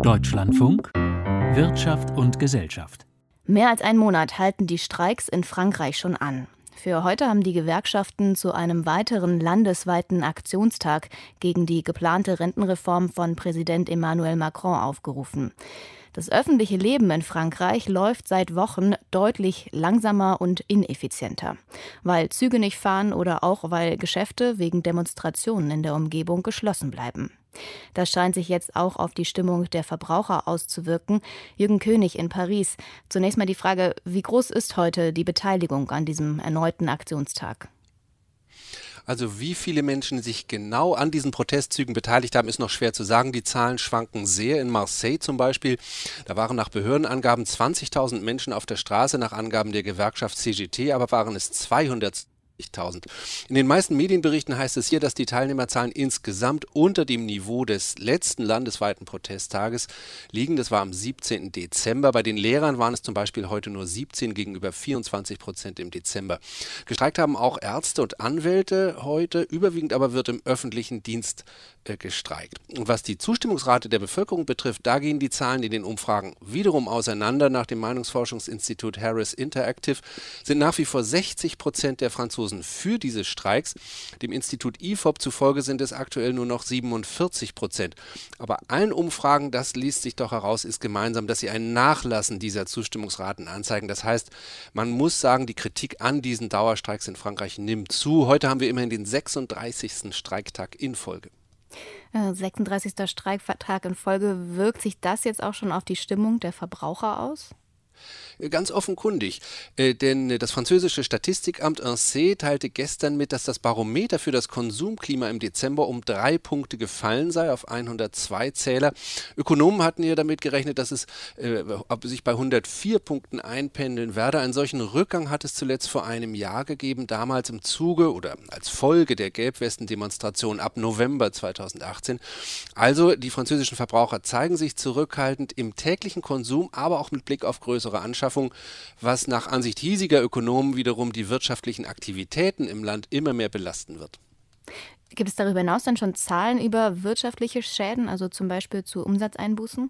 Deutschlandfunk Wirtschaft und Gesellschaft. Mehr als einen Monat halten die Streiks in Frankreich schon an. Für heute haben die Gewerkschaften zu einem weiteren landesweiten Aktionstag gegen die geplante Rentenreform von Präsident Emmanuel Macron aufgerufen. Das öffentliche Leben in Frankreich läuft seit Wochen deutlich langsamer und ineffizienter, weil Züge nicht fahren oder auch weil Geschäfte wegen Demonstrationen in der Umgebung geschlossen bleiben. Das scheint sich jetzt auch auf die Stimmung der Verbraucher auszuwirken. Jürgen König in Paris. Zunächst mal die Frage, wie groß ist heute die Beteiligung an diesem erneuten Aktionstag? Also wie viele Menschen sich genau an diesen Protestzügen beteiligt haben, ist noch schwer zu sagen. Die Zahlen schwanken sehr. In Marseille zum Beispiel, da waren nach Behördenangaben 20.000 Menschen auf der Straße, nach Angaben der Gewerkschaft CGT, aber waren es 200.000. In den meisten Medienberichten heißt es hier, dass die Teilnehmerzahlen insgesamt unter dem Niveau des letzten landesweiten Protesttages liegen. Das war am 17. Dezember. Bei den Lehrern waren es zum Beispiel heute nur 17 gegenüber 24% im Dezember. Gestreikt haben auch Ärzte und Anwälte heute, überwiegend aber wird im öffentlichen Dienst gestreikt. Und was die Zustimmungsrate der Bevölkerung betrifft, da gehen die Zahlen in den Umfragen wiederum auseinander. Nach dem Meinungsforschungsinstitut Harris Interactive sind nach wie vor 60% der Franzosen für diese Streiks. Dem Institut IFOP zufolge sind es aktuell nur noch 47%. Aber allen Umfragen, das liest sich doch heraus, ist gemeinsam, dass sie ein Nachlassen dieser Zustimmungsraten anzeigen. Das heißt, man muss sagen, die Kritik an diesen Dauerstreiks in Frankreich nimmt zu. Heute haben wir immerhin den 36. Streiktag in Folge. 36. Streiktag in Folge. Wirkt sich das jetzt auch schon auf die Stimmung der Verbraucher aus? Ganz offenkundig, denn das französische Statistikamt INSEE teilte gestern mit, dass das Barometer für das Konsumklima im Dezember um 3 Punkte gefallen sei auf 102 Zähler. Ökonomen hatten ja damit gerechnet, dass es sich bei 104 Punkten einpendeln werde. Einen solchen Rückgang hat es zuletzt vor einem Jahr gegeben, damals im Zuge oder als Folge der Gelbwesten-Demonstration ab November 2018. Also die französischen Verbraucher zeigen sich zurückhaltend im täglichen Konsum, aber auch mit Blick auf größere Anschaffung, was nach Ansicht hiesiger Ökonomen wiederum die wirtschaftlichen Aktivitäten im Land immer mehr belasten wird. Gibt es darüber hinaus dann schon Zahlen über wirtschaftliche Schäden, also zum Beispiel zu Umsatzeinbußen?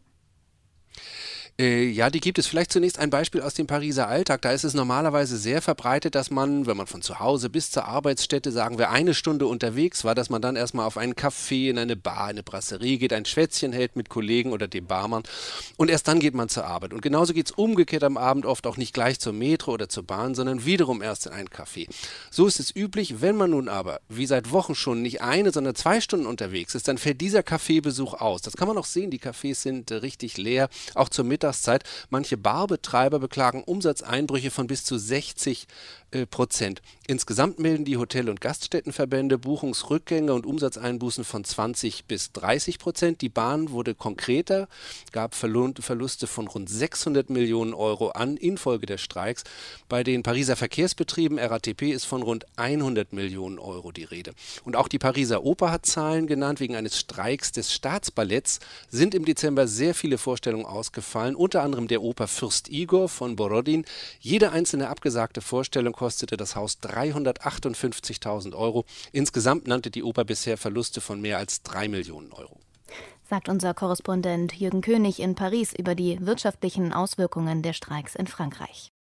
Ja, die gibt es. Vielleicht zunächst ein Beispiel aus dem Pariser Alltag. Da ist es normalerweise sehr verbreitet, dass man, wenn man von zu Hause bis zur Arbeitsstätte, sagen wir, 1 Stunde unterwegs war, dass man dann erstmal auf einen Café, in eine Bar, eine Brasserie geht, ein Schwätzchen hält mit Kollegen oder dem Barmann und erst dann geht man zur Arbeit. Und genauso geht es umgekehrt am Abend oft auch nicht gleich zur Metro oder zur Bahn, sondern wiederum erst in einen Café. So ist es üblich. Wenn man nun aber, wie seit Wochen schon, nicht 1, sondern 2 Stunden unterwegs ist, dann fällt dieser Kaffeebesuch aus. Das kann man auch sehen. Die Cafés sind richtig leer, auch zur Mittagszeit. Manche Barbetreiber beklagen Umsatzeinbrüche von bis zu 60%. Insgesamt melden die Hotel- und Gaststättenverbände Buchungsrückgänge und Umsatzeinbußen von 20-30%. Die Bahn wurde konkreter, gab Verluste von rund 600 Millionen Euro an infolge der Streiks. Bei den Pariser Verkehrsbetrieben RATP ist von rund 100 Millionen Euro die Rede. Und auch die Pariser Oper hat Zahlen genannt. Wegen eines Streiks des Staatsballetts sind im Dezember sehr viele Vorstellungen ausgefallen, unter anderem der Oper Fürst Igor von Borodin. Jede einzelne abgesagte Vorstellung kostete das Haus 358.000 Euro. Insgesamt nannte die Oper bisher Verluste von mehr als 3 Millionen Euro. Sagt unser Korrespondent Jürgen König in Paris über die wirtschaftlichen Auswirkungen der Streiks in Frankreich.